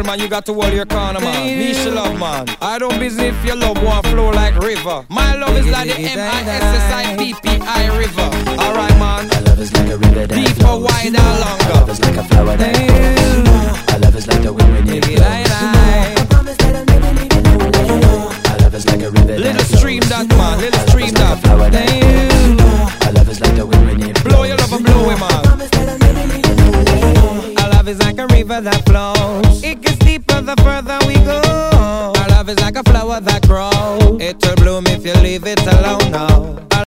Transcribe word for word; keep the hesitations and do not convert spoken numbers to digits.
Well, man, you got to hold your corner, man. Niche love, man. I don't business if your love won't flow like river. My love is like the M I S S I P P I river. Alright, man. My love is like a river that deeper, flows. wide, and My longer. love is like a flower that grows. My love is like the wind when it blows. My love is like a river that Little flows. stream that, man. Little stream that. Flower that grows. My love is like the wind when it blows. Blow your love and blow it, man. Our love is like a river that flows. It gets deeper the further we go. Our love is like a flower that grows. It'll bloom if you leave it alone now.